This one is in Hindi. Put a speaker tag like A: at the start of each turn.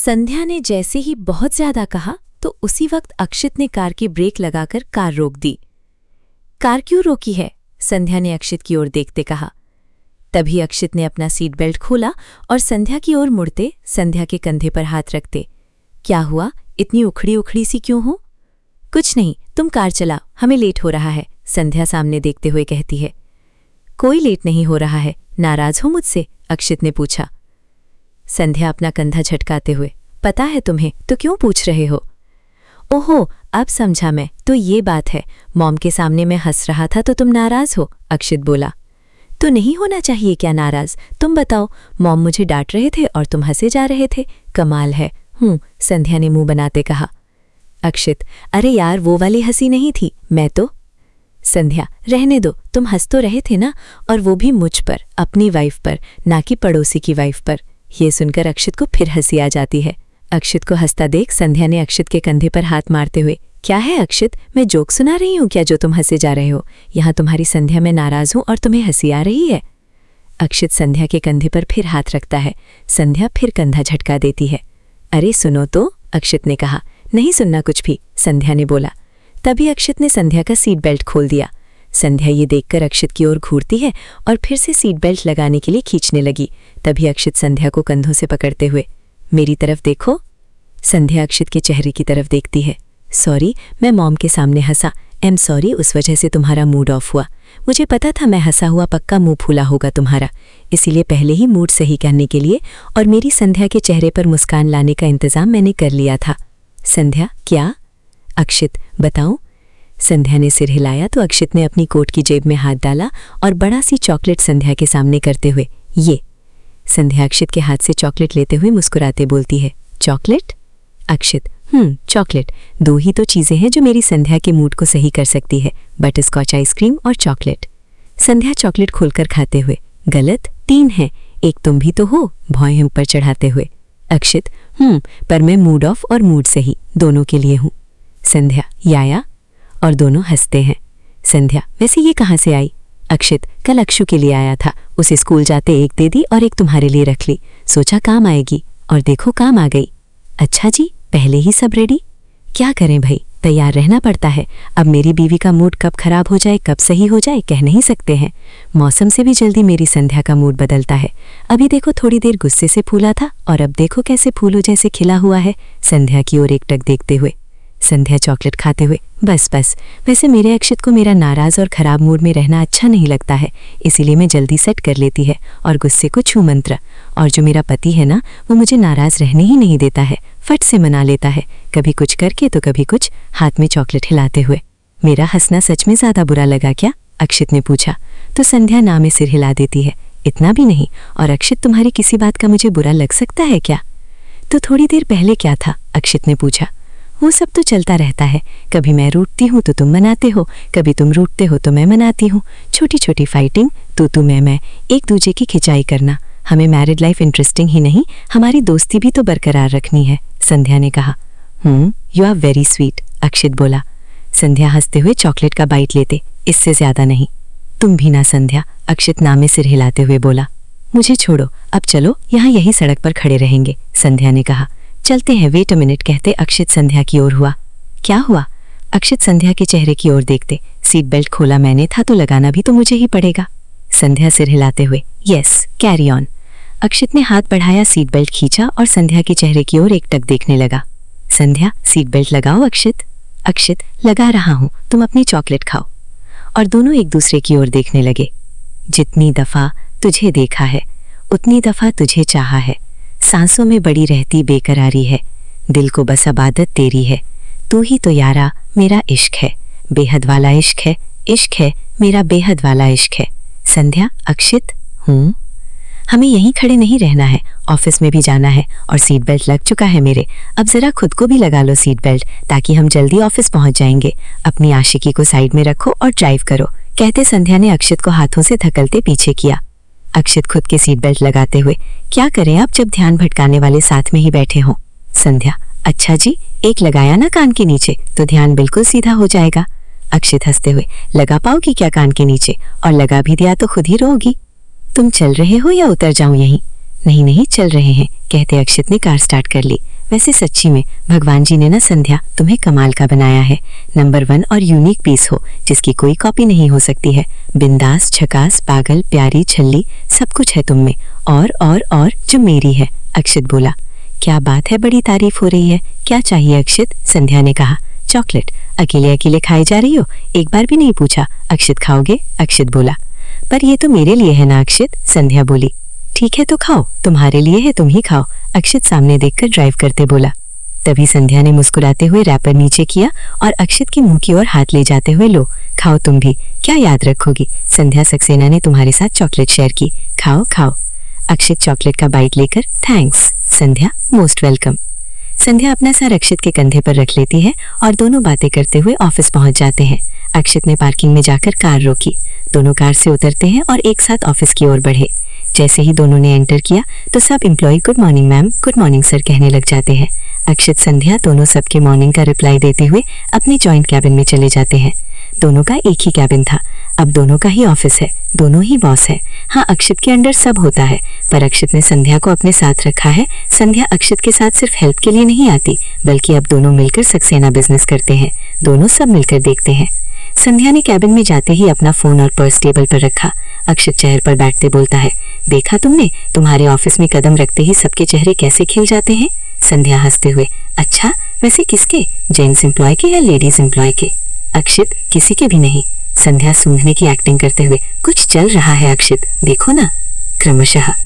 A: संध्या ने जैसे ही बहुत ज्यादा कहा तो उसी वक्त अक्षित ने कार की ब्रेक लगाकर कार रोक दी। कार क्यों रोकी है? संध्या ने अक्षित की ओर देखते कहा। तभी अक्षित ने अपना सीट बेल्ट खोला और संध्या की ओर मुड़ते संध्या के कंधे पर हाथ रखते, क्या हुआ, इतनी उखड़ी उखड़ी सी क्यों हो? कुछ नहीं, तुम कार चलाओ, हमें लेट हो रहा है, संध्या सामने देखते हुए कहती है। कोई लेट नहीं हो रहा है, नाराज हो मुझसे? अक्षित ने पूछा। संध्या अपना कंधा झटकाते हुए, पता है तुम्हें, तो क्यों पूछ रहे हो? ओहो, अब समझा मैं, तो ये बात है, मॉम के सामने मैं हंस रहा था तो तुम नाराज हो? अक्षित बोला। तो नहीं होना चाहिए क्या नाराज? तुम बताओ, मॉम मुझे डांट रहे थे और तुम हंसे जा रहे थे, कमाल है। संध्या ने मुंह बनाते कहा। अक्षित, अरे यार वो वाली हंसी नहीं थी, मैं तो। संध्या, रहने दो, तुम हंस तो रहे थे ना, और वो भी मुझ पर, अपनी वाइफ पर, ना कि पड़ोसी की वाइफ पर। ये सुनकर अक्षित को फिर हंसी आ जाती है। अक्षित को हंसता देख संध्या ने अक्षित के कंधे पर हाथ मारते हुए, क्या है अक्षित, मैं जोक सुना रही हूँ क्या जो तुम हंसे जा रहे हो? यहाँ तुम्हारी संध्या में नाराज हूँ और तुम्हें हंसी आ रही है? अक्षित संध्या के कंधे पर फिर हाथ रखता है। संध्या फिर कंधा झटका देती है। अरे सुनो तो, अक्षित ने कहा। नहीं सुनना कुछ भी, संध्या ने बोला। तभी अक्षित ने संध्या का सीट बेल्ट खोल दिया। संध्या ये देखकर अक्षित की ओर घूरती है और फिर से सीट बेल्ट लगाने के लिए खींचने लगी। तभी अक्षित संध्या को कंधों से पकड़ते हुए, मेरी तरफ देखो। संध्या अक्षित के चेहरे की तरफ देखती है। सॉरी, मैं मॉम के सामने हंसा, एम सॉरी, उस वजह से तुम्हारा मूड ऑफ हुआ। मुझे पता था मैं हंसा हुआ पक्का मुंह फूला होगा तुम्हारा, इसीलिए पहले ही मूड सही करने के लिए और मेरी संध्या के चेहरे पर मुस्कान लाने का इंतजाम मैंने कर लिया था। संध्या, क्या? अक्षित, बताऊं? संध्या ने सिर हिलाया तो अक्षित ने अपनी कोट की जेब में हाथ डाला और बड़ा सी चॉकलेट संध्या के सामने करते हुए, ये। संध्या अक्षित के हाथ से चॉकलेट लेते हुए मुस्कुराते बोलती है, चॉकलेट? अक्षित, चॉकलेट, दो ही तो चीजें हैं जो मेरी संध्या के मूड को सही कर सकती है, बटरस्कॉच आइसक्रीम और चॉकलेट। संध्या चॉकलेट खोलकर खाते हुए, गलत, 3 हैं, एक तुम भी तो हो, भौं ऊपर चढ़ाते हुए। अक्षित, पर मैं मूड ऑफ और मूड सही दोनों के लिए हूँ। संध्या, याया? और दोनों हंसते हैं। संध्या, वैसे ये कहाँ से आई? अक्षित, कल अक्षु के लिए आया था, उसे स्कूल जाते एक दे दी और एक तुम्हारे लिए रख ली, सोचा काम आएगी, और देखो काम आ गई। अच्छा जी, पहले ही सब रेडी? क्या करें भाई, तैयार रहना पड़ता है। अब मेरी बीवी का मूड कब खराब हो जाए, कब सही हो जाए, कह नहीं सकते हैं। मौसम से भी जल्दी मेरी संध्या का मूड बदलता है। अभी देखो थोड़ी देर गुस्से से फूला था और अब देखो कैसे फूलों जैसे खिला हुआ है। संध्या की ओर एकटक देखते हुए। संध्या चॉकलेट खाते हुए, बस बस, वैसे मेरे अक्षित को मेरा नाराज और खराब मूड में रहना अच्छा नहीं लगता है, इसीलिए मैं जल्दी सेट कर लेती है और गुस्से को छू मंत्र। और जो मेरा पति है ना, वो मुझे नाराज रहने ही नहीं देता है, फट से मना लेता है, कभी कुछ करके तो कभी कुछ, हाथ में चॉकलेट हिलाते हुए। मेरा हंसना सच में ज्यादा बुरा लगा क्या? अक्षित ने पूछा। तो संध्या ना में सिर हिला देती है, इतना भी नहीं। और अक्षित, तुम्हारी किसी बात का मुझे बुरा लग सकता है क्या? तो थोड़ी देर पहले क्या था? अक्षित ने पूछा। वो सब तो चलता रहता है, कभी मैं रूठती हूँ तो तुम मनाते हो, कभी तुम रूठते हो तो मैं मनाती हूँ, छोटी छोटी फाइटिंग, तू मैं, एक दूजे की खिंचाई करना। हमें मैरिड लाइफ इंटरेस्टिंग ही नहीं, हमारी दोस्ती भी तो बरकरार रखनी है, संध्या ने कहा। You are very sweet, Akshit बोला। संध्या हंसते हुए चॉकलेट का बाइट लेते, इससे ज्यादा नहीं। तुम भी ना संध्या, अक्षित ना में सिर हिलाते हुए बोला। मुझे छोड़ो, अब चलो, यहाँ यही सड़क पर खड़े रहेंगे, संध्या ने कहा। चलते हैं, वेट अ मिनट, कहते अक्षित संध्या की ओर हुआ। क्या हुआ? अक्षित संध्या के चेहरे की ओर देखते, सीट बेल्ट खोला मैंने था तो लगाना भी तो मुझे ही पड़ेगा। संध्या सिर हिलाते हुए, यस, कैरी ऑन। अक्षित ने हाथ बढ़ाया, सीट बेल्ट खींचा और संध्या के चेहरे की ओर एकटक देखने लगा। संध्या, सीट बेल्ट लगाओ। अक्षित, अक्षित, लगा रहा हूं, तुम अपनी चॉकलेट खाओ। और दोनों एक दूसरे की ओर देखने लगे। जितनी दफा तुझे देखा है, उतनी दफा तुझे चाहा है, सांसों में बड़ी रहती बेकरारी है, दिल को बस आबादत तेरी है, तू ही तो यारा मेरा इश्क है, बेहद वाला इश्क है मेरा बेहद वाला इश्क है। संध्या, अक्षित, हमें यहीं खड़े नहीं रहना है, ऑफिस में भी जाना है और सीट बेल्ट लग चुका है मेरे, अब जरा खुद को भी लगा लो सीट बेल्ट, ताकि हम जल्दी ऑफिस पहुंच जाएंगे। अपनी आशिकी को साइड में रखो और ड्राइव करो, कहते संध्या ने अक्षित को हाथों से धकेलते पीछे किया। अक्षित खुद के सीट बेल्ट लगाते हुए, क्या करें अब जब ध्यान भटकाने वाले साथ में ही बैठे हों। संध्या, अच्छा जी, एक लगाया ना कान के नीचे तो ध्यान बिल्कुल सीधा हो जाएगा। अक्षित हंसते हुए, लगा पाओगी क्या कान के नीचे? और लगा भी दिया तो खुद ही रोगी। तुम चल रहे हो या उतर जाऊं यहीं? नहीं नहीं चल रहे हैं, कहते अक्षित ने कार स्टार्ट कर ली। वैसे सच्ची में भगवान जी ने ना संध्या तुम्हें कमाल का बनाया है। नंबर 1 और यूनिक पीस हो जिसकी कोई कॉपी नहीं हो सकती है। बिंदास, झकास, पागल, प्यारी, छल्ली, सब कुछ है तुम में। और जो मेरी है, अक्षित बोला। क्या बात है, बड़ी तारीफ हो रही है। क्या चाहिए अक्षित? संध्या ने कहा। चॉकलेट। अकेले अकेले खाई जा रही हो, एक बार भी नहीं पूछा। अक्षित खाओगे? अक्षित बोला। पर ये तो मेरे लिए है ना अक्षित, संध्या बोली। ठीक है तो खाओ, तुम्हारे लिए है, तुम ही खाओ, अक्षित सामने देखकर ड्राइव करते बोला। तभी संध्या ने मुस्कुराते हुए रैपर नीचे किया और अक्षित के मुंह की ओर हाथ ले जाते हुए, लो खाओ तुम भी, क्या याद रखोगी, संध्या सक्सेना ने तुम्हारे साथ चॉकलेट शेयर की, खाओ खाओ। अक्षित चॉकलेट का बाइट लेकर, thanks Sandhya, most welcome. Sandhya अपना सर अक्षित के कंधे पर रख लेती है और दोनों बातें करते हुए ऑफिस पहुंच जाते हैं। अक्षित ने पार्किंग में जाकर कार रोकी। दोनों कार से उतरते हैं और एक साथ ऑफिस की ओर बढ़े। जैसे ही दोनों ने एंटर किया तो सब employ good morning ma'am, good morning sir कहने लग जाते हैं। अक्षित संध्या दोनों सबके मॉर्निंग का रिप्लाई देते हुए अपने जॉइंट कैबिन में चले जाते हैं। दोनों का एक ही कैबिन था, अब दोनों का ही ऑफिस है, दोनों ही बॉस है। हाँ, अक्षित के अंडर सब होता है, पर अक्षित ने संध्या को अपने साथ रखा है। संध्या अक्षित के साथ सिर्फ हेल्प के लिए नहीं आती, बल्कि अब दोनों मिलकर सक्सेना बिजनेस करते हैं। दोनों सब मिलकर देखते हैं। संध्या ने कैबिन में जाते ही अपना फोन और पर्स टेबल पर रखा। अक्षित चेयर पर बैठते बोलता है, देखा तुमने, तुम्हारे ऑफिस में कदम रखते ही सबके चेहरे कैसे खिल जाते हैं। संध्या हंसते हुए, अच्छा वैसे किसके, जेंट्स एम्प्लॉय के या लेडीज एम्प्लॉय के? अक्षित, किसी के भी नहीं। संध्या सूंघने की एक्टिंग करते हुए, कुछ चल रहा है अक्षित, देखो ना। क्रमशः